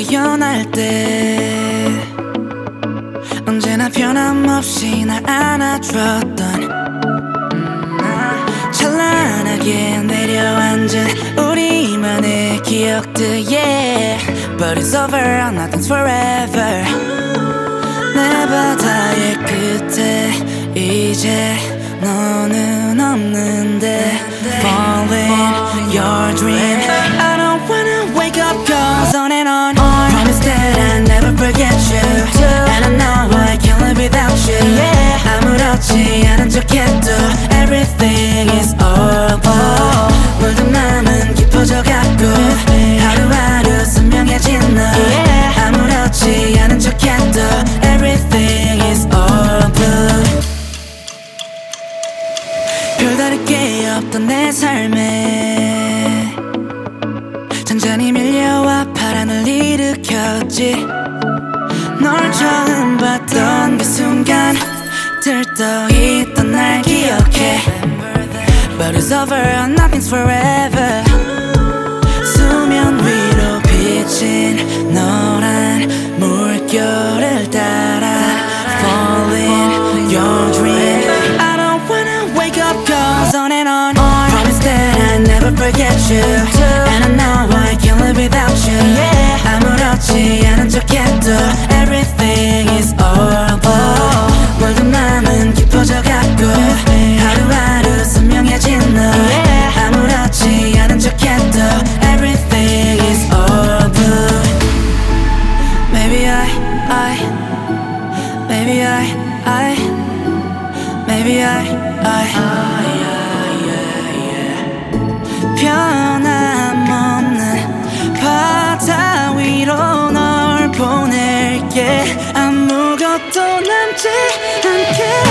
깨어날 때 언제나 변함없이 날 안아줬던 찬란하게 내려앉은 우리만의 기억들 yeah. But it's over, nothing's forever. 내 바다의 끝에 이제 너는 없는데 Falling your dream. I don't wanna wake up, goes on and on. Promise that I never forget you. And I know I can't live without you. 아무렇지 않은 척해도 everything is over. 물든 맘은 깊어져가고 하루하루 선명해진 너. 아무렇지 않은 척해도 everything is over. 별다를 게 없던 내 삶에 잔잔히 밀려와 파란을 일으켰지. 널 처음 봤던 그 순간 들떠있던 날 기억해. But it's over, nothing's forever. 수면 위로 비친 노란 물결을 따라 Falling your dream. I don't wanna wake up, goes on and on. Promise that I never forget you. And I know I can't live without you. 아무렇지 않은 척해도 everything is over. 물든 맘은 깊어져가고 하루하루 선명해진 너. 아무렇지 않은 척해도 everything is over. Maybe 변함없는 바다 위로 널 보낼게. 아무것도 남지 않게